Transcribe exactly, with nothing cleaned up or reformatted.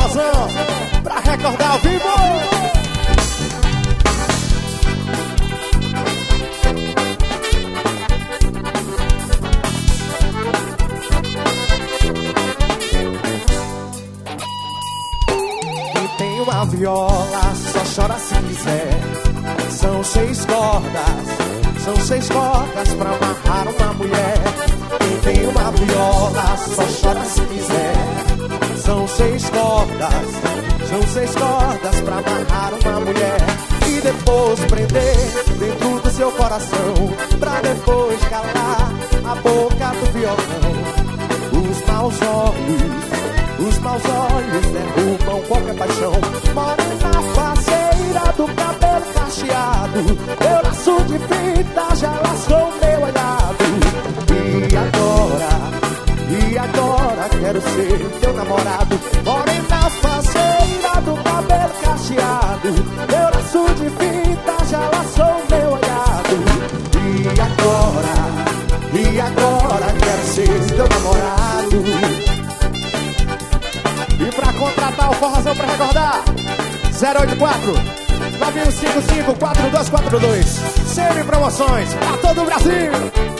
forrozão pra recordar ao vivo. A viola só chora se quiser. São seis cordas, são seis cordas pra amarrar uma mulher. Quem tem uma viola só chora se quiser. São seis cordas, são seis cordas pra amarrar uma mulher. E depois prender dentro do seu coração, pra depois calar a boca do violão. Os maus olhos, os maus olhos derrubam qualquer paixão. Morena faceira do cabelo cacheado, meu laço de fita já lascou meu olhado. E agora, e agora quero ser teu namorado. Morena faceira do cabelo cacheado, meu laço de fita já lascou meu olhado. E agora, e agora quero ser teu namorado. E pra contratar o forrozão pra recordar, zero oito quatro, nove um cinco cinco, quatro dois quatro dois. Sempre promoções pra todo o Brasil.